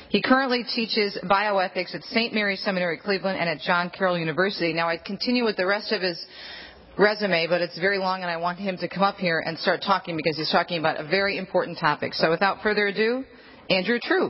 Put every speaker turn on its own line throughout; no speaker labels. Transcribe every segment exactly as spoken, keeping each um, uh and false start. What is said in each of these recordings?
He currently teaches bioethics at Saint Mary's Seminary, Cleveland, and at John Carroll University. Now, I continue with the rest of his resume, but it's very long, and I want him to come up here and start talking because he's talking about a very important topic. So without further ado, Andrew True.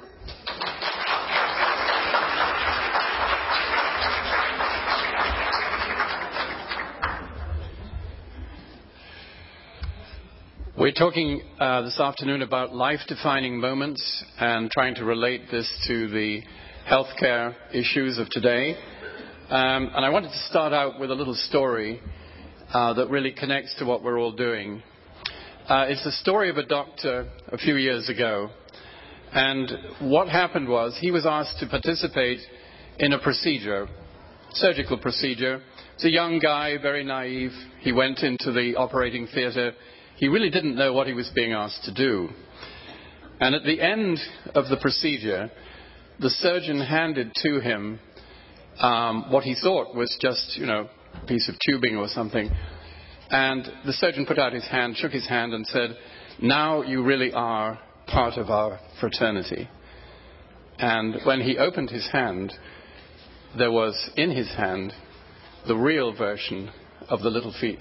We're talking uh, this afternoon about life-defining moments and trying to relate this to the healthcare issues of today. Um, and I wanted to start out with a little story uh, that really connects to what we're all doing. Uh, it's the story of a doctor a few years ago. And what happened was he was asked to participate in a procedure, surgical procedure. It's a young guy, very naive. He went into the operating theater. He really didn't know what he was being asked to do. And at the end of the procedure, the surgeon handed to him um, what he thought was just, you know, a piece of tubing or something. And the surgeon put out his hand, shook his hand and said, "Now you really are part of our fraternity." And when he opened his hand, there was in his hand the real version of the little feet.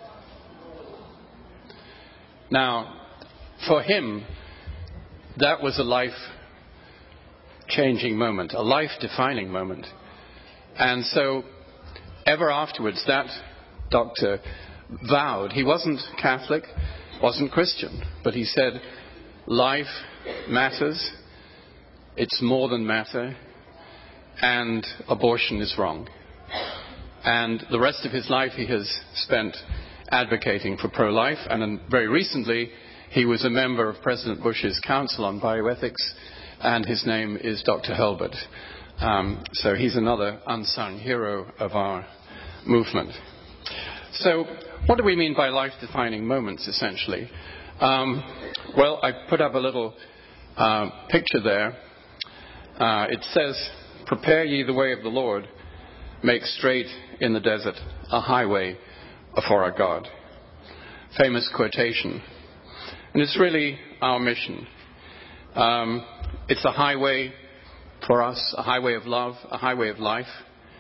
Now, for him, that was a life-changing moment, a life-defining moment. And so, ever afterwards, that doctor vowed, he wasn't Catholic, wasn't Christian, but he said, life matters, it's more than matter, and abortion is wrong. And the rest of his life he has spent advocating for pro-life, and then very recently he was a member of President Bush's Council on Bioethics, and his name is Doctor Hurlbut. Um, so he's another unsung hero of our movement. So what do we mean by life-defining moments, essentially? Um, well, I put up a little uh, picture there. Uh, it says, "Prepare ye the way of the Lord, make straight in the desert a highway for our God." Famous quotation. And it's really our mission. Um, it's a highway for us, a highway of love, a highway of life.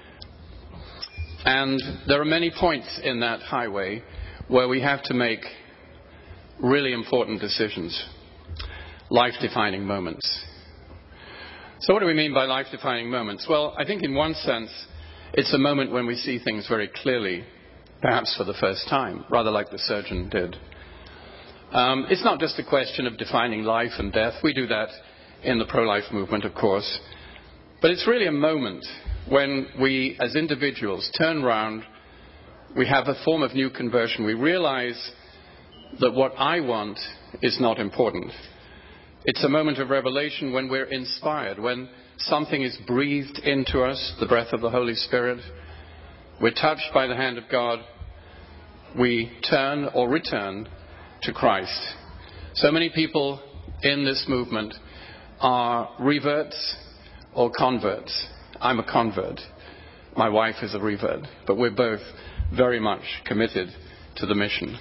And there are many points in that highway where we have to make really important decisions, life-defining moments. So what do we mean by life-defining moments? Well, I think in one sense, it's a moment when we see things very clearly, perhaps for the first time, rather like the surgeon did. Um, it's not just a question of defining life and death. We do that in the pro-life movement, of course. But it's really a moment when we, as individuals, turn round, we have a form of new conversion. We realize that what I want is not important. It's a moment of revelation when we're inspired, when something is breathed into us, the breath of the Holy Spirit. We're touched by the hand of God. We turn or return to Christ. So many people in this movement are reverts or converts. I'm a convert. My wife is a revert. But we're both very much committed to the mission.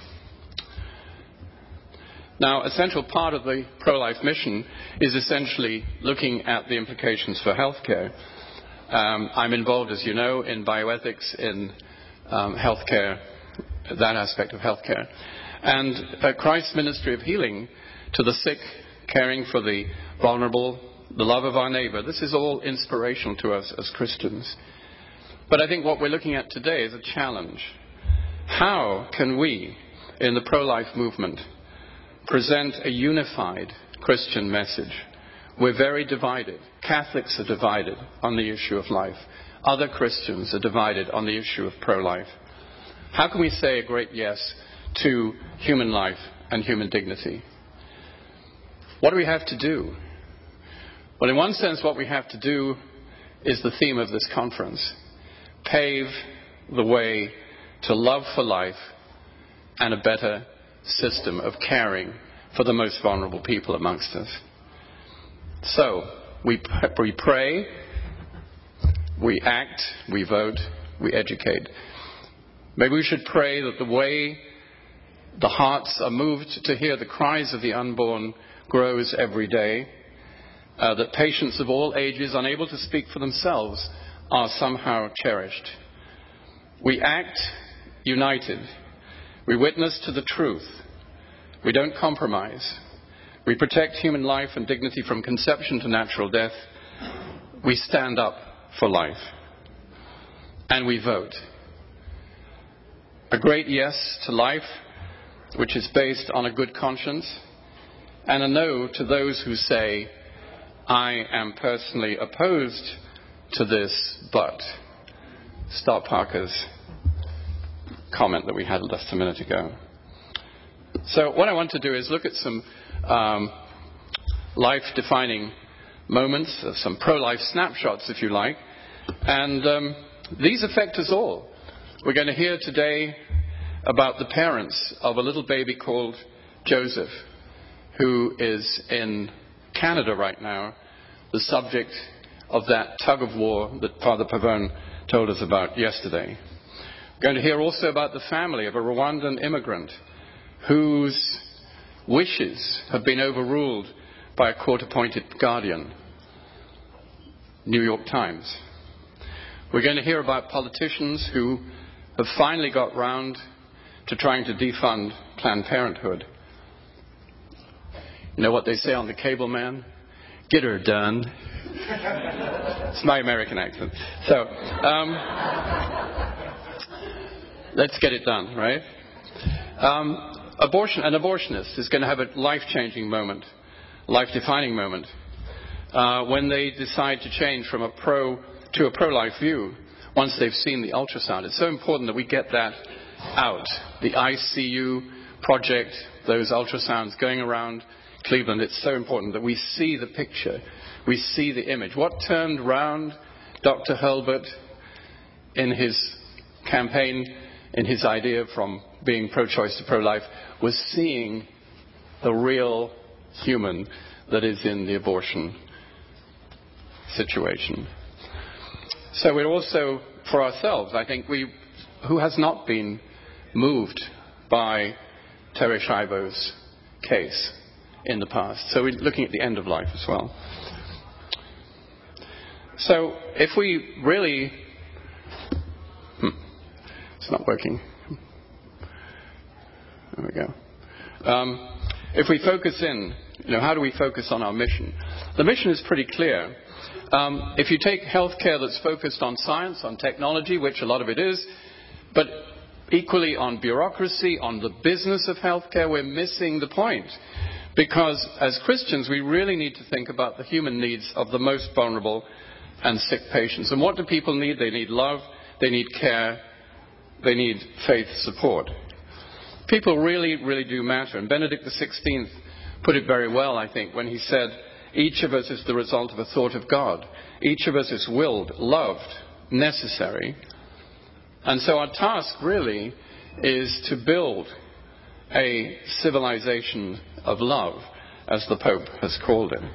Now, a central part of the pro-life mission is essentially looking at the implications for healthcare. Um, I'm involved, as you know, in bioethics, in um, healthcare, that aspect of healthcare. And uh, Christ's ministry of healing to the sick, caring for the vulnerable, the love of our neighbor, this is all inspirational to us as Christians. But I think what we're looking at today is a challenge. How can we, in the pro-life movement, present a unified Christian message? We're very divided. Catholics are divided on the issue of life. Other Christians are divided on the issue of pro-life. How can we say a great yes to human life and human dignity? What do we have to do? Well, in one sense, what we have to do is the theme of this conference. Pave the way to love for life and a better system of caring for the most vulnerable people amongst us. So, we, we pray, we act, we vote, we educate. Maybe we should pray that the way the hearts are moved to hear the cries of the unborn grows every day, uh, that patients of all ages unable to speak for themselves are somehow cherished. We act united. We witness to the truth. We don't compromise. We protect human life and dignity from conception to natural death. We stand up for life. And we vote. A great yes to life, which is based on a good conscience, and a no to those who say, I am personally opposed to this, but. Star Parker's comment that we had just a minute ago. So what I want to do is look at some um, life-defining moments, uh, some pro-life snapshots, if you like, and um, these affect us all. We're going to hear today about the parents of a little baby called Joseph, who is in Canada right now, the subject of that tug of war that Father Pavone told us about yesterday. We're going to hear also about the family of a Rwandan immigrant whose wishes have been overruled by a court-appointed guardian. New York Times. We're going to hear about politicians who have finally got round to trying to defund Planned Parenthood. You know what they say on the cable man? Get her done. It's my American accent. So, um, let's get it done, right? Um, abortion, an abortionist is going to have a life-changing moment, life-defining moment, uh, when they decide to change from a pro to a pro-life view once they've seen the ultrasound. It's so important that we get that out. The I C U project, those ultrasounds going around Cleveland, it's so important that we see the picture, we see the image. What turned round Doctor Hurlbut in his campaign, in his idea from being pro-choice to pro-life, was seeing the real human that is in the abortion situation. So we're also, for ourselves, I think we, who has not been moved by Terri Schiavo's case in the past? So we're looking at the end of life as well. So if we really, hmm, it's not working. There we go. Um, if we focus in, you know, how do we focus on our mission? The mission is pretty clear. Um, if you take healthcare that's focused on science, on technology, which a lot of it is, but equally on bureaucracy, on the business of healthcare, we're missing the point. Because as Christians, we really need to think about the human needs of the most vulnerable and sick patients. And what do people need? They need love, they need care, they need faith support. People really, really do matter. And Benedict the sixteenth put it very well, I think, when he said, each of us is the result of a thought of God. Each of us is willed, loved, necessary. And so our task really is to build a civilization of love, as the Pope has called it.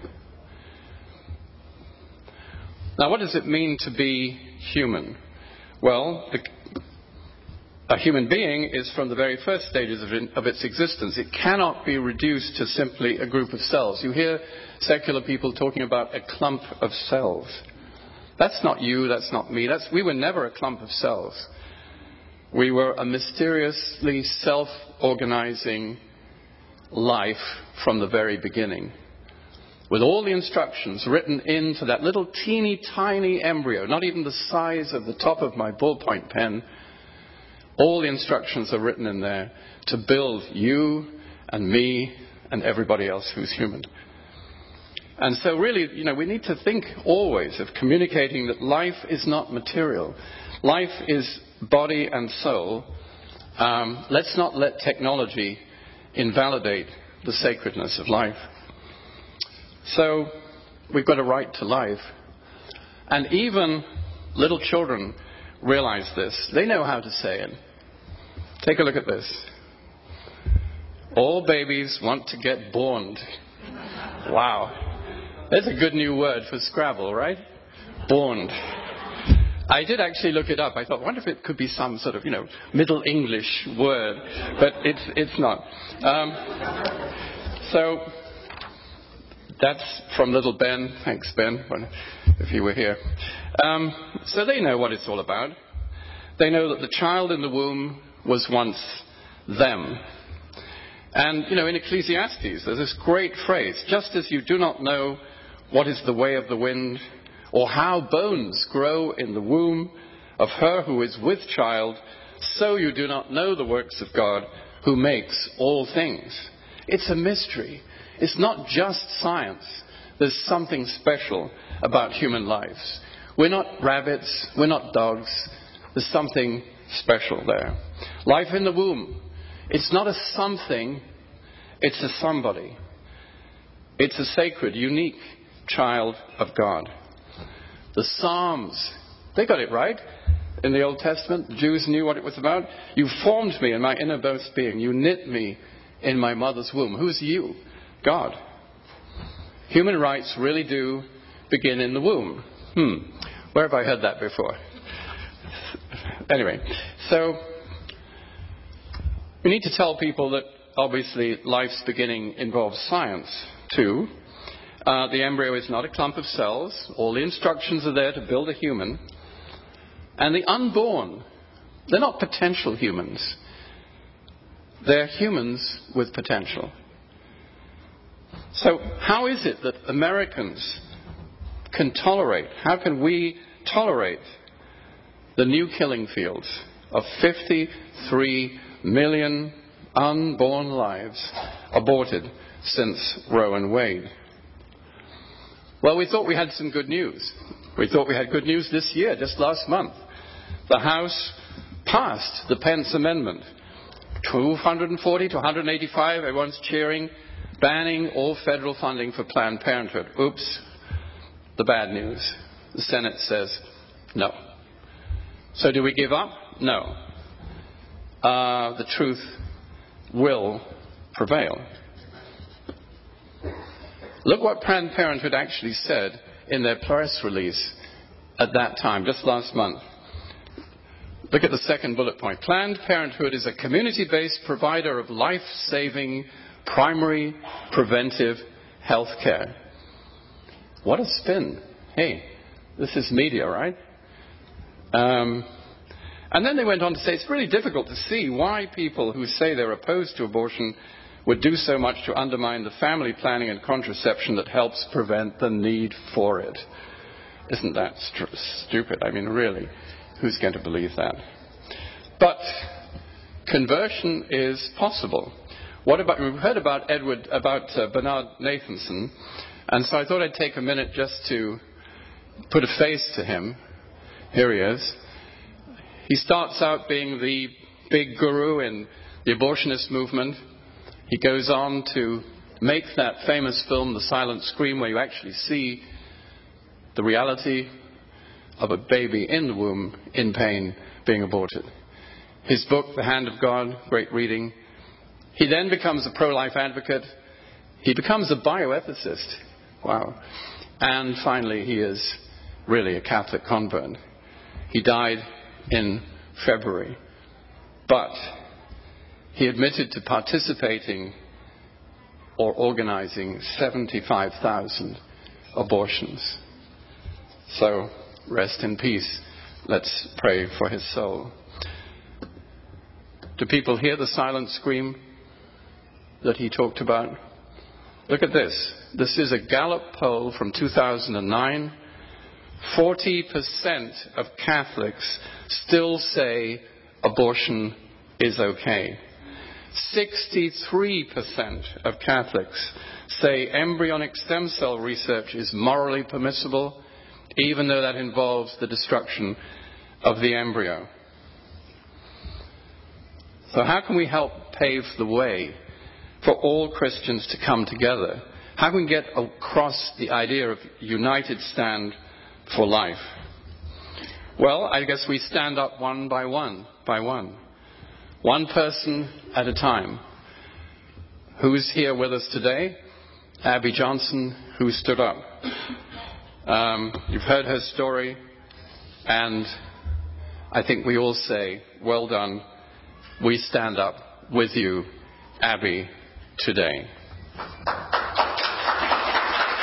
Now, what does it mean to be human? Well, the, a human being is from the very first stages of, in, of its existence. It cannot be reduced to simply a group of cells. You hear secular people talking about a clump of cells. That's not you, that's not me. That's, we were never a clump of cells. We were a mysteriously self-organizing life from the very beginning, with all the instructions written into that little teeny tiny embryo, not even the size of the top of my ballpoint pen. All the instructions are written in there to build you and me and everybody else who's human. And so really, you know, we need to think always of communicating that life is not material. Life is body and soul. Um, let's not let technology invalidate the sacredness of life. So we've got a right to life. And even little children realize this. They know how to say it. Take a look at this. All babies want to get borned. Wow. There's a good new word for Scrabble, right? Borned. I did actually look it up. I thought, I wonder if it could be some sort of, you know, Middle English word. But it's, it's not. Um, so That's from little Ben. Thanks, Ben, if you were here. Um, so they know what it's all about. They know that the child in the womb was once them. And, you know, in Ecclesiastes, there's this great phrase, just as you do not know what is the way of the wind, or how bones grow in the womb of her who is with child, so you do not know the works of God who makes all things. It's a mystery. It's not just science. There's something special about human lives. We're not rabbits. We're not dogs. There's something special there. Life in the womb. It's not a something. It's a somebody. It's a sacred, unique child of God. The Psalms, they got it right. In the Old Testament, the Jews knew what it was about. You formed me in my innermost being. You knit me in my mother's womb. Who's you? God. Human rights really do begin in the womb. Hmm. Where have I heard that before? Anyway, so we need to tell people that obviously life's beginning involves science too. Uh, the embryo is not a clump of cells. All the instructions are there to build a human. And the unborn, they're not potential humans. They're humans with potential. So how is it that Americans can tolerate, how can we tolerate the new killing fields of fifty-three million unborn lives aborted since Roe and Wade? Well, we thought we had some good news. We thought we had good news this year, just last month. The House passed the Pence Amendment. two hundred forty to one hundred eighty-five, everyone's cheering, banning all federal funding for Planned Parenthood. Oops, the bad news. The Senate says no. So do we give up? No. Uh, the truth will prevail. Look what Planned Parenthood actually said in their press release at that time, just last month. Look at the second bullet point. Planned Parenthood is a community-based provider of life-saving primary preventive health care. What a spin. Hey, this is media, right? Um, and then they went on to say it's really difficult to see why people who say they're opposed to abortion would do so much to undermine the family planning and contraception that helps prevent the need for it. Isn't that st- stupid? I mean, really, who's going to believe that? But conversion is possible. What about, we've heard about Edward, about uh, Bernard Nathanson, and so I thought I'd take a minute just to put a face to him. Here he is. He starts out being the big guru in the abortionist movement. He goes on to make that famous film, The Silent Scream, where you actually see the reality of a baby in the womb in pain being aborted. His book, The Hand of God, great reading. He then becomes a pro-life advocate. He becomes a bioethicist. Wow. And finally, he is really a Catholic convert. He died in February. But he admitted to participating or organizing seventy-five thousand abortions. So, rest in peace. Let's pray for his soul. Do people hear the silent scream that he talked about? Look at this. This is a Gallup poll from two thousand nine. forty percent of Catholics still say abortion is okay. sixty-three percent of Catholics say embryonic stem cell research is morally permissible, even though that involves the destruction of the embryo. So how can we help pave the way for all Christians to come together? How can we get across the idea of united stand for life? Well, I guess we stand up one by one, by one. One person at a time. Who's here with us today? Abby Johnson, who stood up. Um, you've heard her story, and I think we all say, well done. We stand up with you, Abby, today.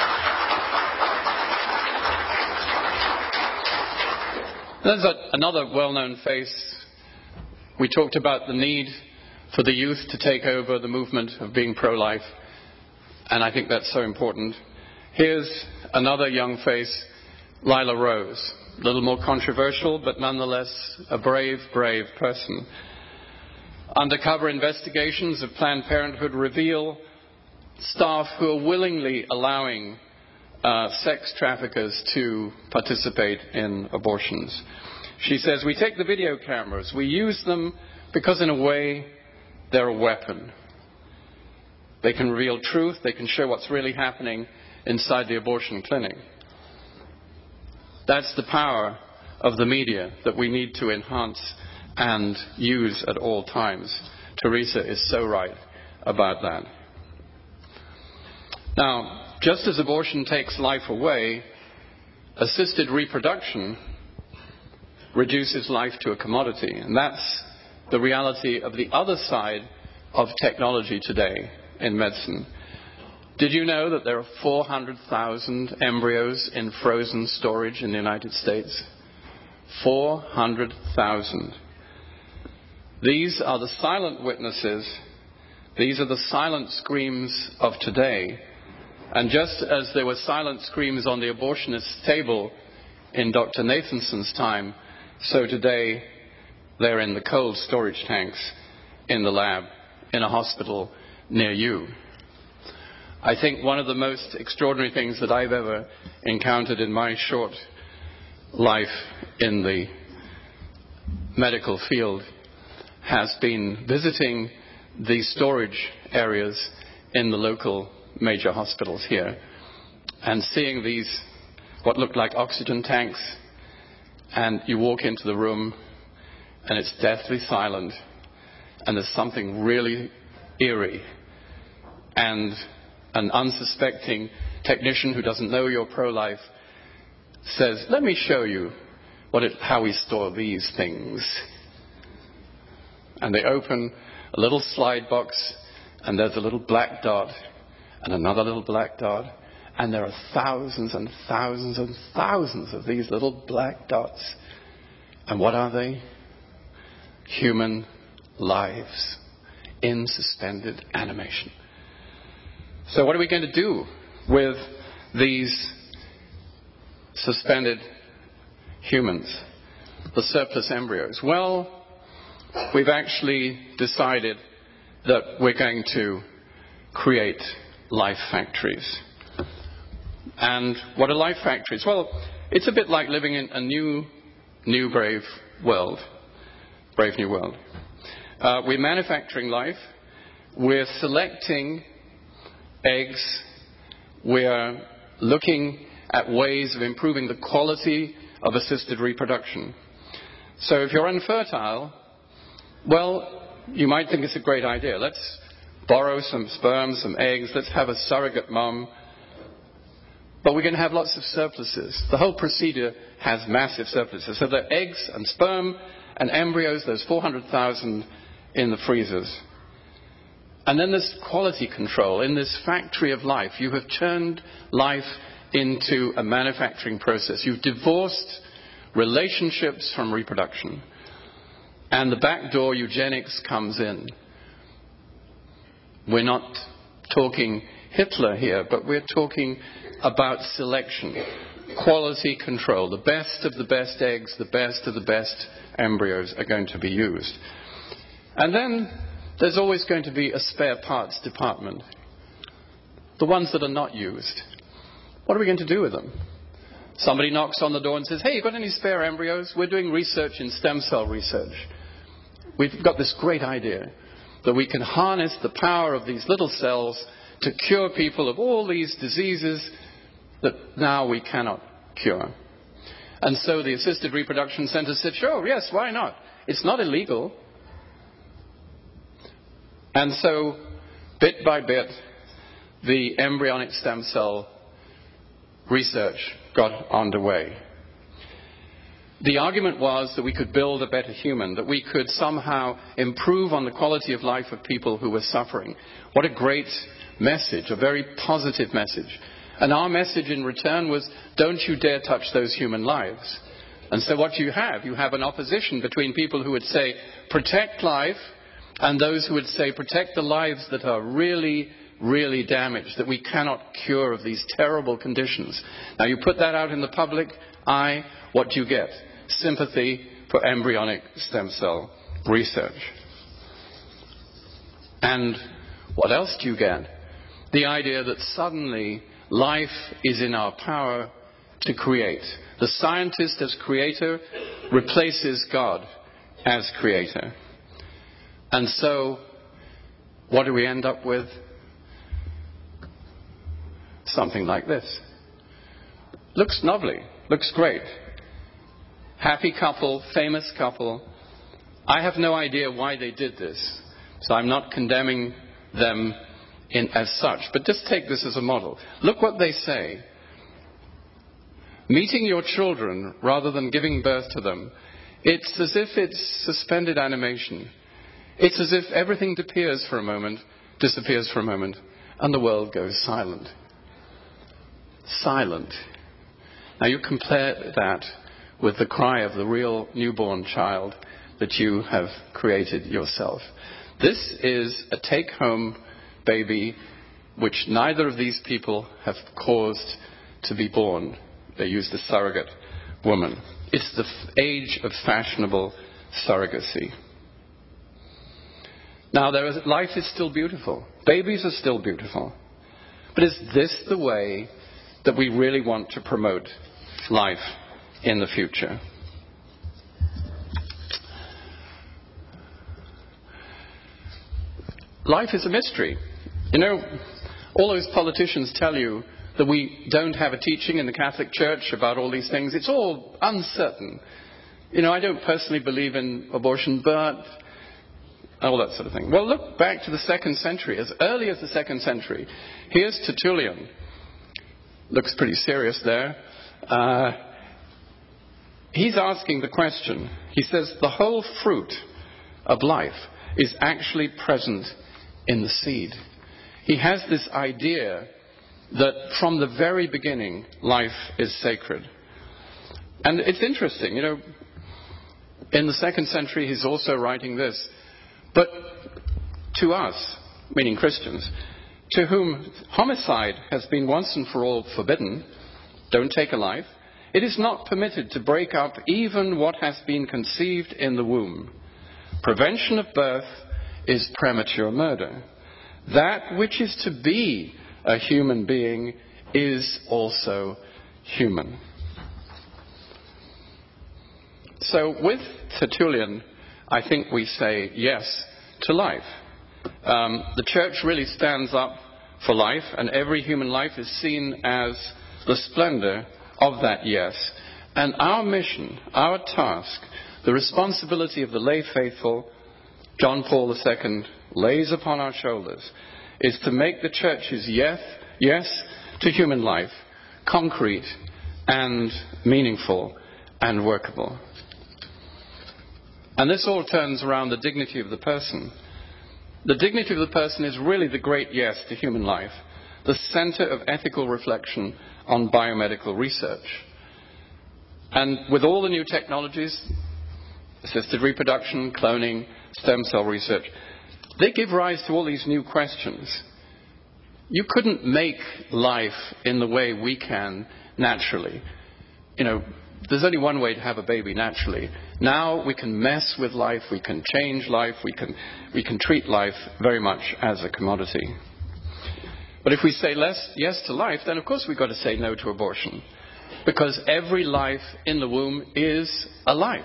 There's a, another well-known face. We talked about the need for the youth to take over the movement of being pro-life, and I think that's so important. Here's another young face, Lila Rose. A little more controversial, but nonetheless a brave, brave person. Undercover investigations of Planned Parenthood reveal staff who are willingly allowing uh, sex traffickers to participate in abortions. She says, we take the video cameras, we use them because in a way they're a weapon. They can reveal truth, they can show what's really happening inside the abortion clinic. That's the power of the media that we need to enhance and use at all times. Teresa is so right about that. Now, just as abortion takes life away, assisted reproduction reduces life to a commodity. And that's the reality of the other side of technology today in medicine. Did you know that there are four hundred thousand embryos in frozen storage in the United States? four hundred thousand. These are the silent witnesses. These are the silent screams of today. And just as there were silent screams on the abortionist's table in Doctor Nathanson's time, so today they're in the cold storage tanks in the lab in a hospital near you. I think one of the most extraordinary things that I've ever encountered in my short life in the medical field has been visiting the storage areas in the local major hospitals here and seeing these, what look like oxygen tanks, and you walk into the room and it's deathly silent and there's something really eerie, and an unsuspecting technician who doesn't know you're pro-life says, let me show you what it, how we store these things. And they open a little slide box, and there's a little black dot and another little black dot, and there are thousands and thousands and thousands of these little black dots. And what are they? Human lives in suspended animation. So what are we going to do with these suspended humans, the surplus embryos? Well, we've actually decided that we're going to create life factories. And what are life factories? Well, it's a bit like living in a new, new brave world. Brave new world. Uh, we're manufacturing life. We're selecting eggs. We're looking at ways of improving the quality of assisted reproduction. So if you're infertile, well, you might think it's a great idea. Let's borrow some sperm, some eggs. Let's have a surrogate mom. But we're going to have lots of surpluses. The whole procedure has massive surpluses. So there are eggs and sperm and embryos, there's four hundred thousand in the freezers. And then there's quality control. In this factory of life, you have turned life into a manufacturing process. You've divorced relationships from reproduction. And the back door eugenics comes in. We're not talking Hitler here, but we're talking about selection, quality control. The best of the best eggs, the best of the best embryos are going to be used. And then there's always going to be a spare parts department. The ones that are not used. What are we going to do with them? Somebody knocks on the door and says, hey, you got any spare embryos? We're doing research in stem cell research. We've got this great idea that we can harness the power of these little cells to cure people of all these diseases that now we cannot cure. And so the Assisted Reproduction Center said, sure, yes, why not? It's not illegal. And so, bit by bit, the embryonic stem cell research got underway. The argument was that we could build a better human, that we could somehow improve on the quality of life of people who were suffering. What a great message, a very positive message. And our message in return was, don't you dare touch those human lives. And so what you have, you have an opposition between people who would say, protect life, and those who would say, protect the lives that are really, really damaged, that we cannot cure of these terrible conditions. Now you put that out in the public eye, what do you get? Sympathy for embryonic stem cell research. And what else do you get? The idea that suddenly life is in our power to create. The scientist as creator replaces God as creator. And so, what do we end up with? Something like this. Looks lovely. Looks great. Happy couple, famous couple. I have no idea why they did this. So I'm not condemning them in, as such. But just take this as a model. Look what they say. Meeting your children rather than giving birth to them. It's as if it's suspended animation. It's as if everything disappears for a moment, disappears for a moment, and the world goes silent. Silent. Now you compare that with the cry of the real newborn child that you have created yourself. This is a take-home baby which neither of these people have caused to be born. They used a surrogate woman. It's the f- age of fashionable surrogacy. Now, there is, life is still beautiful. Babies are still beautiful. But is this the way that we really want to promote life in the future? Life is a mystery. You know, all those politicians tell you that we don't have a teaching in the Catholic Church about all these things. It's all uncertain. You know, I don't personally believe in abortion, but all that sort of thing. Well, look back to the second century. As early as the second century, here's Tertullian. Looks pretty serious there. Uh, he's asking the question. He says, the whole fruit of life is actually present in the seed. He has this idea that from the very beginning, life is sacred. And it's interesting, you know, in the second century, he's also writing this. But to us, meaning Christians, to whom homicide has been once and for all forbidden, don't take a life, it is not permitted to break up even what has been conceived in the womb. Prevention of birth is premature murder. That which is to be a human being is also human. So with Tertullian, I think we say yes to life. Um, the church really stands up for life, and every human life is seen as the splendor of that yes. And our mission, our task, the responsibility of the lay faithful, John Paul the Second lays upon our shoulders, is to make the church's yes, yes to human life concrete and meaningful and workable. And this all turns around the dignity of the person. The dignity of the person is really the great yes to human life, the center of ethical reflection on biomedical research. And with all the new technologies, assisted reproduction, cloning, stem cell research, they give rise to all these new questions. You couldn't make life in the way we can naturally. You know, there's only one way to have a baby naturally. Now we can mess with life, we can change life, we can, we can treat life very much as a commodity. But if we say less, yes to life, then of course we've got to say no to abortion. Because every life in the womb is a life.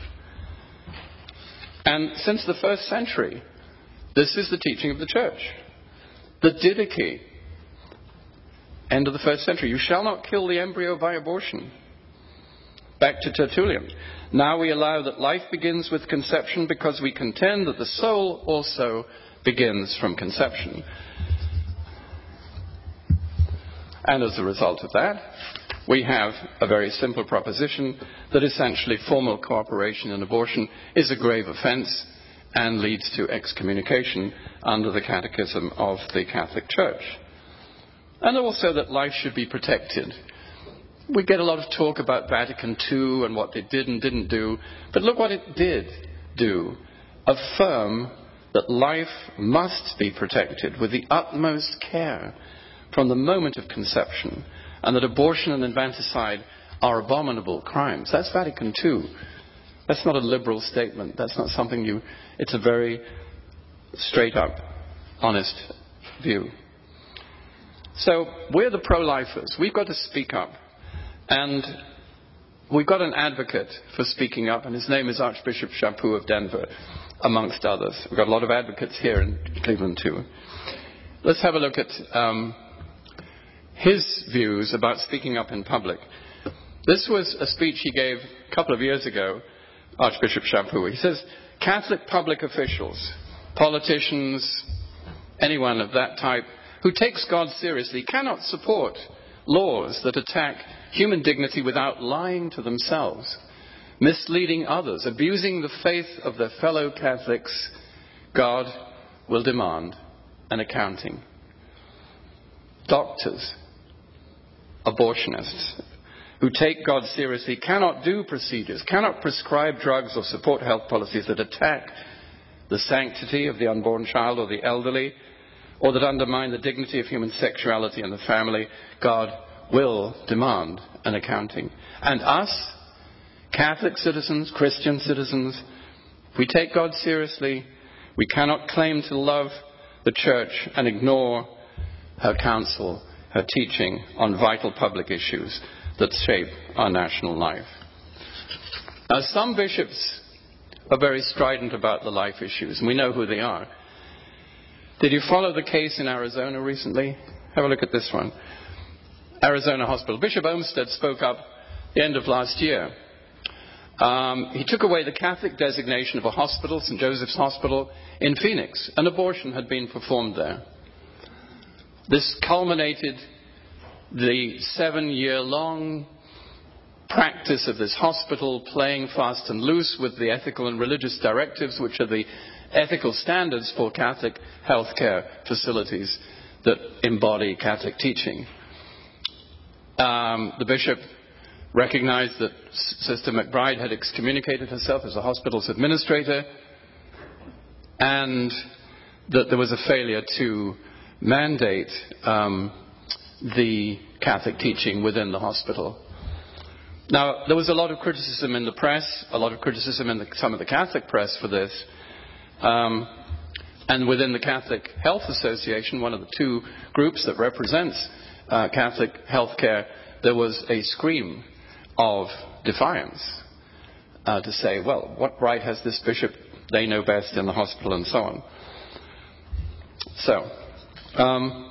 And since the first century, this is the teaching of the church. The Didache, end of the first century. You shall not kill the embryo by abortion. Back to Tertullian. Now we allow that life begins with conception because we contend that the soul also begins from conception. And as a result of that, we have a very simple proposition that essentially formal cooperation in abortion is a grave offense and leads to excommunication under the Catechism of the Catholic Church. And also that life should be protected. we get a lot of talk about Vatican Two and what they did and didn't do. But look what it did do. Affirm that life must be protected with the utmost care from the moment of conception, and that abortion and infanticide are abominable crimes. That's Vatican Two. That's not a liberal statement. That's not something you... It's a very straight up, honest view. So we're the pro-lifers. We've got to speak up. And we've got an advocate for speaking up, and his name is Archbishop Chaput of Denver, amongst others. We've got a lot of advocates here in Cleveland too. Let's have a look at um, his views about speaking up in public. This was a speech he gave a couple of years ago, Archbishop Chaput. He says, Catholic public officials, politicians, anyone of that type who takes God seriously cannot support laws that attack human dignity without lying to themselves, misleading others, abusing the faith of their fellow Catholics. God will demand an accounting. Doctors, abortionists, who take God seriously cannot do procedures, cannot prescribe drugs or support health policies that attack the sanctity of the unborn child or the elderly, or that undermine the dignity of human sexuality and the family. God will demand an accounting. And us, Catholic citizens, Christian citizens, if we take God seriously, we cannot claim to love the Church and ignore her counsel, her teaching on vital public issues that shape our national life. Now, some bishops are very strident about the life issues, and we know who they are. Did you follow the case in Arizona recently? Have a look at this one. Arizona Hospital. Bishop Olmsted spoke up the end of last year. Um, he took away the Catholic designation of a hospital, Saint Joseph's Hospital, in Phoenix. An abortion had been performed there. This culminated the seven-year-long practice of this hospital playing fast and loose with the ethical and religious directives, which are the ethical standards for Catholic healthcare facilities that embody Catholic teaching. Um, the bishop recognized that Sister McBride had excommunicated herself as a hospital's administrator, and that there was a failure to mandate um, the Catholic teaching within the hospital. Now, there was a lot of criticism in the press, a lot of criticism in the, some of the Catholic press for this. Um, and within the Catholic Health Association, one of the two groups that represents uh, Catholic healthcare, there was a scream of defiance uh, to say, well, what right has this bishop? They know best in the hospital, and so on. So, um,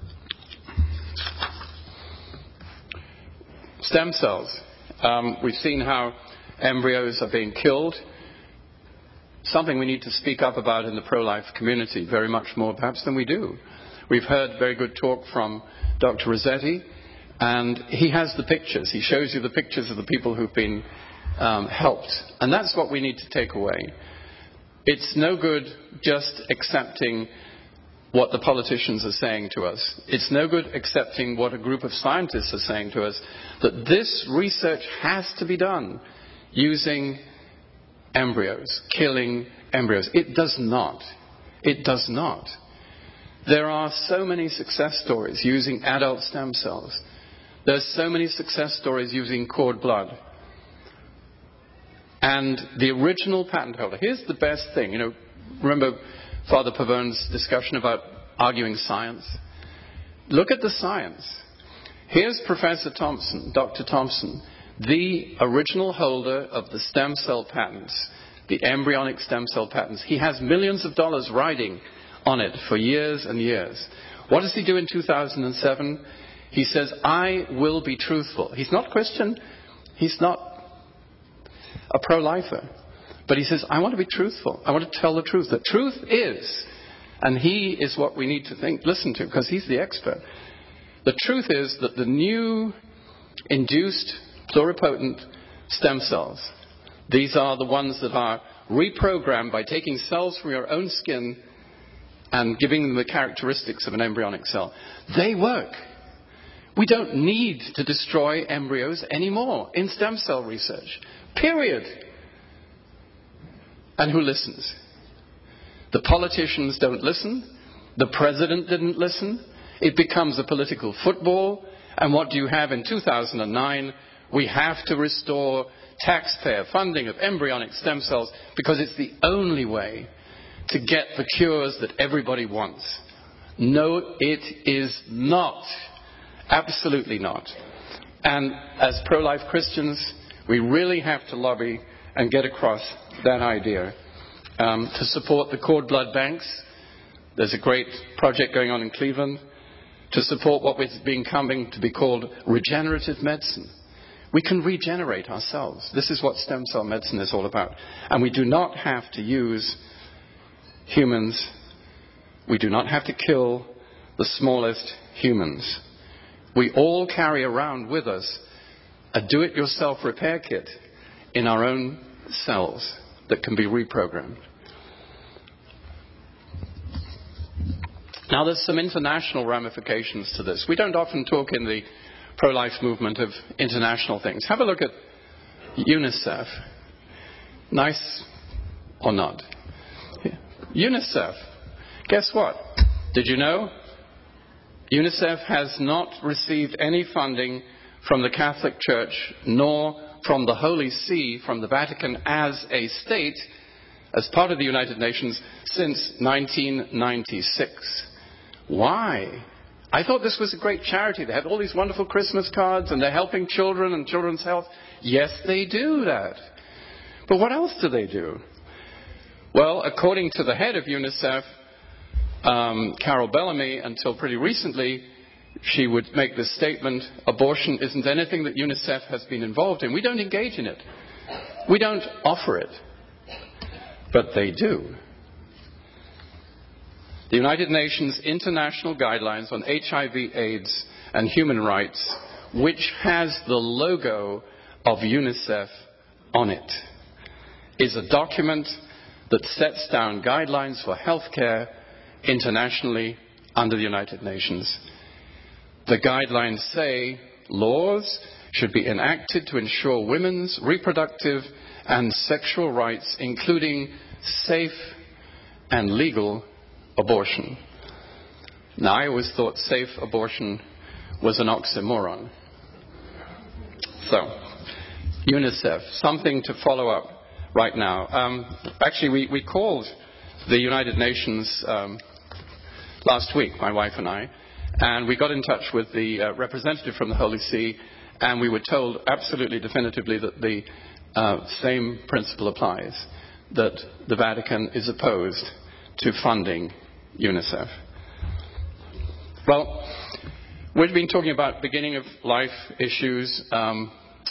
stem cells. Um, we've seen how embryos are being killed. Something we need to speak up about in the pro-life community, very much more perhaps than we do. We've heard very good talk from Doctor Rossetti, and he has the pictures. He shows you the pictures of the people who've been um, helped. And that's what we need to take away. It's no good just accepting what the politicians are saying to us. It's no good accepting what a group of scientists are saying to us, that this research has to be done using embryos, killing embryos. It does not. It does not. There are so many success stories using adult stem cells. There's so many success stories using cord blood. And the original patent holder, here's the best thing, you know, remember Father Pavone's discussion about arguing science? Look at the science. Here's Professor Thompson, Doctor Thompson, the original holder of the stem cell patents, the embryonic stem cell patents. He has millions of dollars riding on it for years and years. What does he do in two thousand seven? He says, I will be truthful. He's not Christian. He's not a pro-lifer. But he says, I want to be truthful. I want to tell the truth. The truth is, and he is what we need to think, listen to, because he's the expert. The truth is that the new induced pluripotent stem cells, these are the ones that are reprogrammed by taking cells from your own skin and giving them the characteristics of an embryonic cell. They work. We don't need to destroy embryos anymore in stem cell research. Period. And who listens? The politicians don't listen. The president didn't listen. It becomes a political football. And what do you have in two thousand nine? We have to restore taxpayer funding of embryonic stem cells because it's the only way to get the cures that everybody wants. No, it is not. Absolutely not. And as pro-life Christians, we really have to lobby and get across that idea. Um, to support the cord blood banks, there's a great project going on in Cleveland to support what is becoming to be called regenerative medicine. We can regenerate ourselves. This is what stem cell medicine is all about. And we do not have to use humans. We do not have to kill the smallest humans. We all carry around with us a do-it-yourself repair kit in our own cells that can be reprogrammed. Now, there's some international ramifications to this. We don't often talk in the pro-life movement of international things. Have a look at UNICEF. Nice or not? UNICEF. Guess what? Did you know? UNICEF has not received any funding from the Catholic Church nor from the Holy See, from the Vatican as a state, as part of the United Nations, since nineteen ninety-six. Why? I thought this was a great charity. They have all these wonderful Christmas cards and they're helping children and children's health. Yes, they do that. But what else do they do? Well, according to the head of UNICEF, um, Carol Bellamy, until pretty recently, she would make this statement: abortion isn't anything that UNICEF has been involved in. We don't engage in it. We don't offer it. But they do. The United Nations International Guidelines on H I V AIDS and Human Rights, which has the logo of UNICEF on it, is a document that sets down guidelines for healthcare internationally under the United Nations. The guidelines say laws should be enacted to ensure women's reproductive and sexual rights, including safe and legal abortion. Now, I always thought safe abortion was an oxymoron. So, UNICEF, something to follow up right now. Um, actually, we, we called the United Nations um, last week, my wife and I, and we got in touch with the uh, representative from the Holy See, and we were told absolutely definitively that the uh, same principle applies, that the Vatican is opposed to funding UNICEF. Well, we've been talking about beginning of life issues. Um,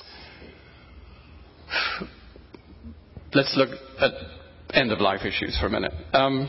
let's look at end of life issues for a minute. Um,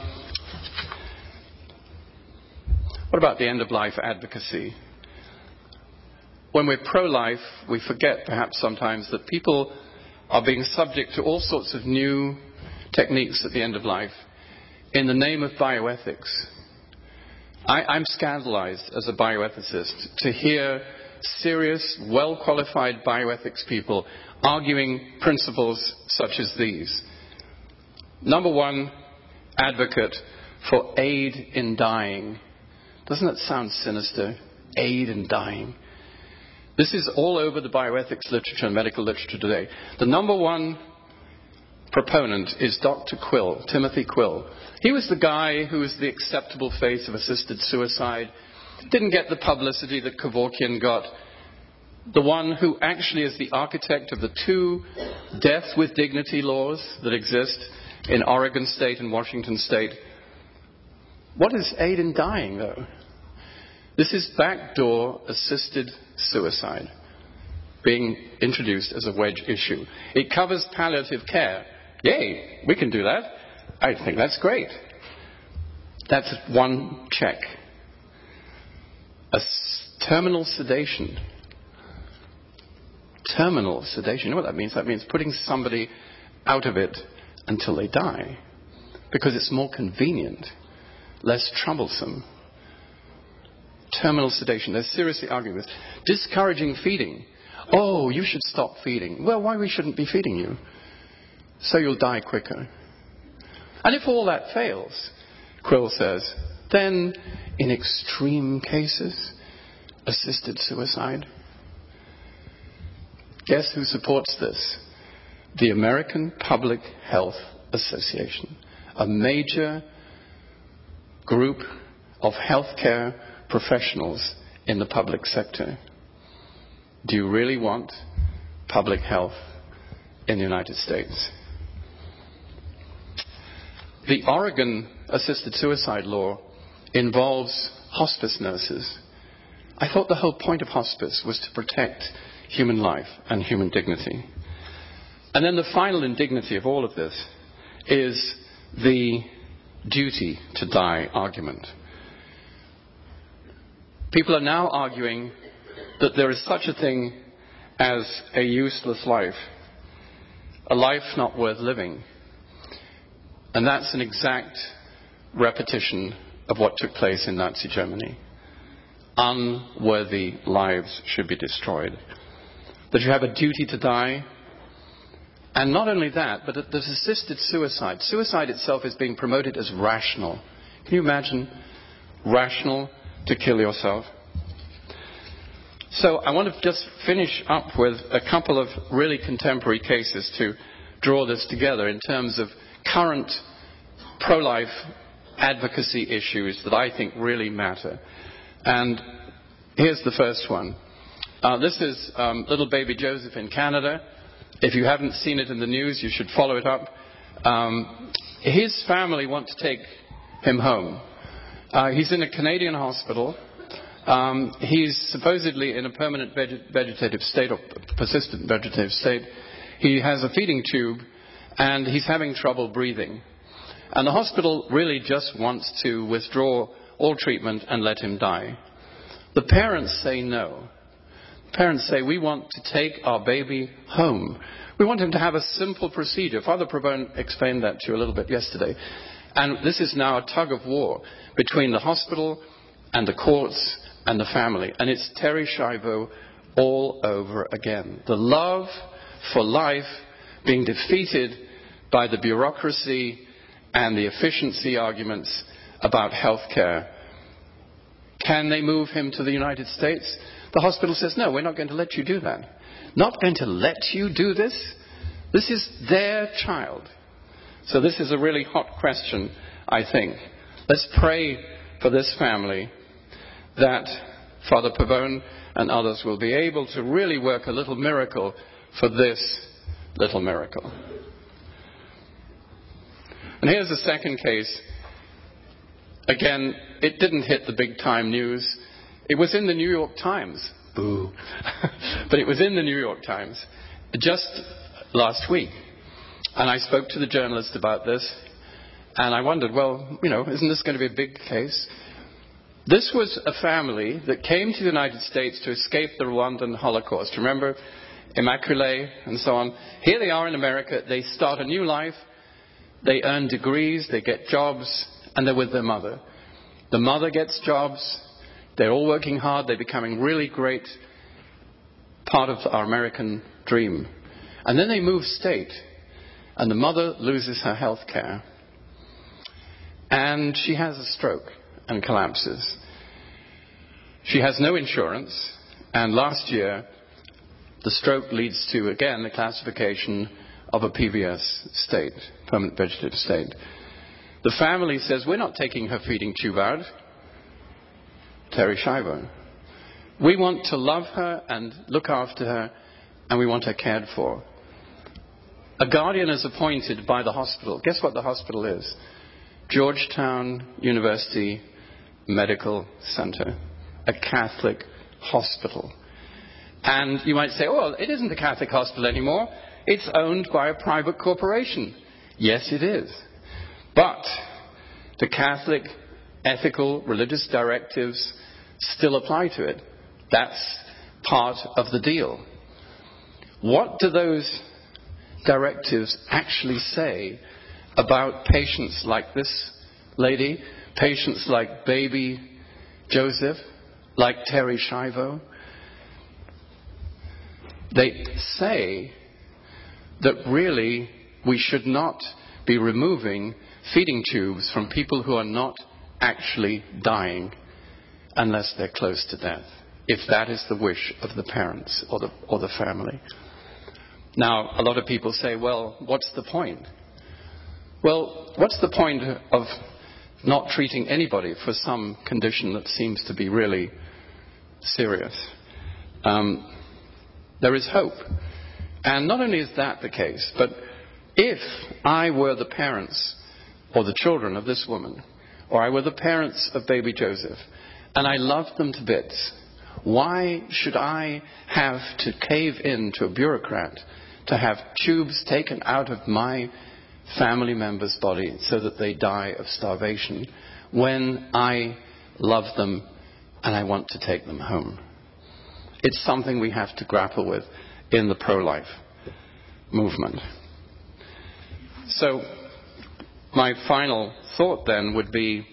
what about the end of life advocacy? When we're pro-life, we forget perhaps sometimes that people are being subject to all sorts of new techniques at the end of life in the name of bioethics. I, I'm scandalized as a bioethicist to hear serious, well-qualified bioethics people arguing principles such as these. Number one, advocate for aid in dying. Doesn't that sound sinister? Aid in dying. This is all over the bioethics literature and medical literature today. The number one proponent is Doctor Quill, Timothy Quill. He was the guy who was the acceptable face of assisted suicide, didn't get the publicity that Kevorkian got, the one who actually is the architect of the two death with dignity laws that exist in Oregon State and Washington State. What is aid in dying, though? This is backdoor assisted suicide being introduced as a wedge issue. It covers palliative care. Yay, we can do that. I think that's great. That's one check. A s- terminal sedation. Terminal sedation. You know what that means? That means putting somebody out of it until they die. Because it's more convenient, less troublesome terminal sedation. They're seriously arguing this. Discouraging feeding. Oh, you should stop feeding. Well, why we shouldn't be feeding you? So you'll die quicker. And if all that fails, Quill says, then in extreme cases, assisted suicide. Guess who supports this? The American Public Health Association, a major group of healthcare professionals in the public sector. Do you really want public health in the United States? The Oregon assisted suicide law involves hospice nurses. I thought the whole point of hospice was to protect human life and human dignity. And then the final indignity of all of this is the duty to die argument. People are now arguing that there is such a thing as a useless life, a life not worth living. And that's an exact repetition of what took place in Nazi Germany. Unworthy lives should be destroyed. That you have a duty to die. And not only that, but that there's assisted suicide. Suicide itself is being promoted as rational. Can you imagine rational to kill yourself? So I want to just finish up with a couple of really contemporary cases to draw this together in terms of current pro-life advocacy issues that I think really matter. And here's the first one. Uh, this is um, little baby Joseph in Canada. If you haven't seen it in the news, you should follow it up. Um, his family want to take him home. Uh, he's in a Canadian hospital. Um, he's supposedly in a permanent veg- vegetative state or persistent vegetative state. He has a feeding tube and he's having trouble breathing. And the hospital really just wants to withdraw all treatment and let him die. The parents say no. The parents say, we want to take our baby home. We want him to have a simple procedure. Father Provone explained that to you a little bit yesterday. And this is now a tug of war between the hospital and the courts and the family. And it's Terri Schiavo all over again. The love for life being defeated by the bureaucracy and the efficiency arguments about health care. Can they move him to the United States? The hospital says, no, we're not going to let you do that. Not going to let you do this? This is their child. So this is a really hot question, I think. Let's pray for this family that Father Pavone and others will be able to really work a little miracle for this little miracle. And here's the second case. Again, it didn't hit the big time news. It was in the New York Times. Boo. But it was in the New York Times just last week. And I spoke to the journalist about this. And I wondered, well, you know, isn't this going to be a big case? This was a family that came to the United States to escape the Rwandan Holocaust. Remember, Immaculée and so on. Here they are in America. They start a new life. They earn degrees. They get jobs. And they're with their mother. The mother gets jobs. They're all working hard. They're becoming really great part of our American dream. And then they move state. And the mother loses her health care. And she has a stroke and collapses. She has no insurance. And last year, the stroke leads to, again, the classification of a P V S state, permanent vegetative state. The family says, we're not taking her feeding tube out. Terri Schiavo. We want to love her and look after her, and we want her cared for. A guardian is appointed by the hospital. Guess what the hospital is? Georgetown University Medical Center. A Catholic hospital. And you might say, oh, well, it isn't a Catholic hospital anymore. It's owned by a private corporation. Yes, it is. But the Catholic ethical religious directives still apply to it. That's part of the deal. What do those directives actually say about patients like this lady, patients like baby Joseph? like Terry Schiavo, they say that really we should not be removing feeding tubes from people who are not actually dying unless they're close to death, if that is the wish of the parents or the, or the family. Now, a lot of people say, well, what's the point? Well, what's the point of not treating anybody for some condition that seems to be really serious? Um, there is hope. And not only is that the case, but if I were the parents or the children of this woman, or I were the parents of baby Joseph, and I loved them to bits, why should I have to cave in to a bureaucrat to have tubes taken out of my family member's body so that they die of starvation when I love them and I want to take them home? It's something we have to grapple with in the pro-life movement. So my final thought then would be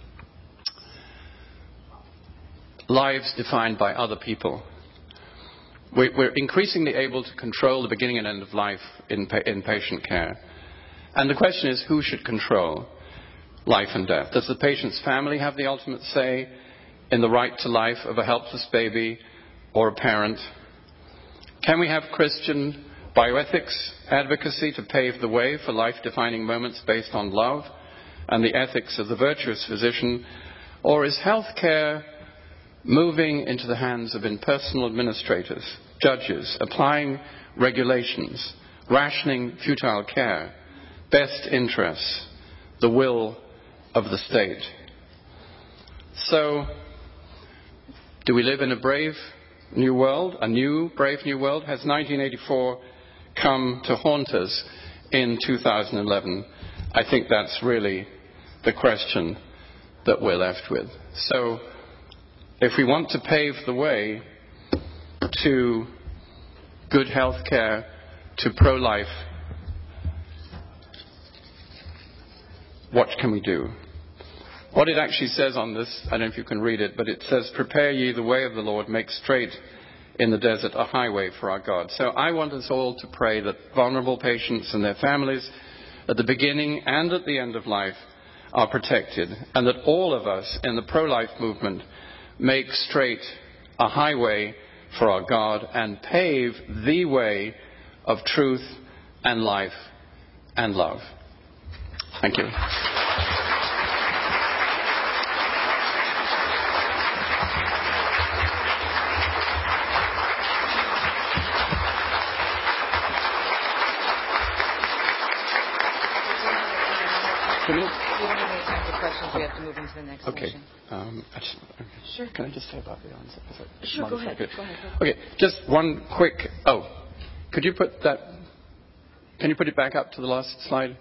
lives defined by other people. We're increasingly able to control the beginning and end of life in, in patient care. And the question is, who should control life and death? Does the patient's family have the ultimate say in the right to life of a helpless baby or a parent? Can we have Christian bioethics advocacy to pave the way for life-defining moments based on love and the ethics of the virtuous physician? Or is healthcare moving into the hands of impersonal administrators, judges, applying regulations, rationing futile care, best interests, the will of the state? So, do we live in a brave new world, a new brave new world? Has nineteen eighty-four come to haunt us in two thousand eleven? I think that's really the question that we're left with. So, if we want to pave the way to good health care, to pro-life, what can we do? What it actually says on this, I don't know if you can read it, but it says, "Prepare ye the way of the Lord, make straight in the desert a highway for our God." So I want us all to pray that vulnerable patients and their families at the beginning and at the end of life are protected, and that all of us in the pro-life movement make straight a highway for our God and pave the way of truth and life and love. Thank you. Two minutes?
We don't have any time for questions. We have to move into the next
okay.
session.
Um, I just, okay.
Sure.
Can I just say about the answer? Is that
Sure, go ahead. go ahead.
Okay, just one quick... Oh, could you put that... Can you put it back up to the last slide?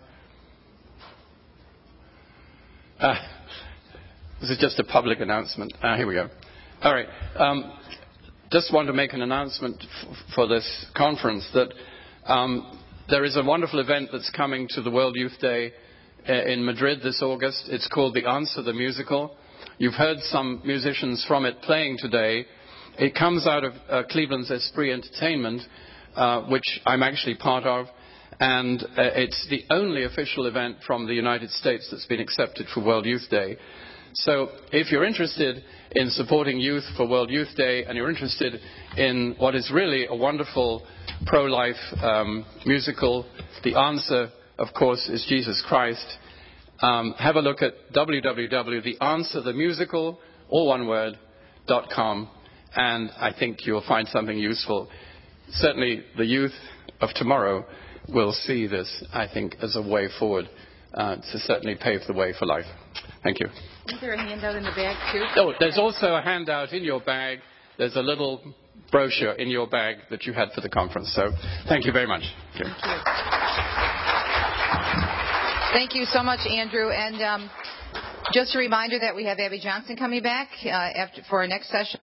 Uh, this is just a public announcement. Ah, here we go. All right. Um, just want to make an announcement f- for this conference that um, there is a wonderful event that's coming to the World Youth Day in Madrid this August. It's called The Answer, the Musical. You've heard some musicians from it playing today. It comes out of uh, Cleveland's Esprit Entertainment, uh, which I'm actually part of, and uh, it's the only official event from the United States that's been accepted for World Youth Day. So if you're interested in supporting youth for World Youth Day, and you're interested in what is really a wonderful pro-life um, musical, The Answer, of course, is Jesus Christ. Um, have a look at w w w dot the answer the musical, all one word, dot com, and I think you'll find something useful. Certainly the youth of tomorrow will see this, I think, as a way forward uh, to certainly pave the way for life. Thank you.
Is there a handout in the bag, too?
Oh, there's also a handout in your bag. There's a little brochure in your bag that you had for the conference. So thank you very much.
Thank you. Thank you so much, Andrew. And um, just a reminder that we have Abby Johnson coming back uh, after, for our next session.